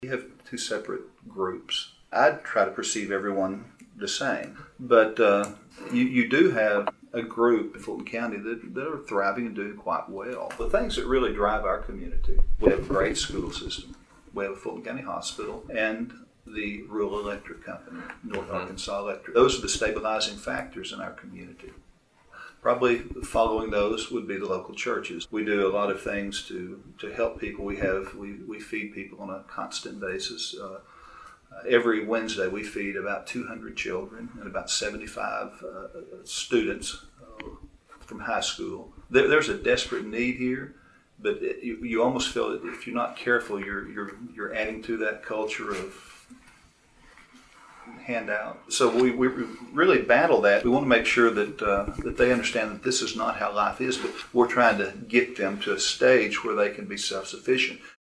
We have two separate groups. I'd try to perceive everyone the same, but you do have a group in Fulton County that are thriving and doing quite well. The things that really drive our community, we have a great school system. We have a Fulton County Hospital and the Rural Electric Company, North Arkansas Electric. Those are the stabilizing factors in our community. Probably following those would be the local churches. We do a lot of things to help people. We feed people on a constant basis. Every Wednesday we feed about 200 children and about 75 students from high school. There's a desperate need here, but you almost feel that if you're not careful, you're adding to that culture of handout. So we really battle that. We want to make sure that they understand that this is not how life is, but we're trying to get them to a stage where they can be self-sufficient.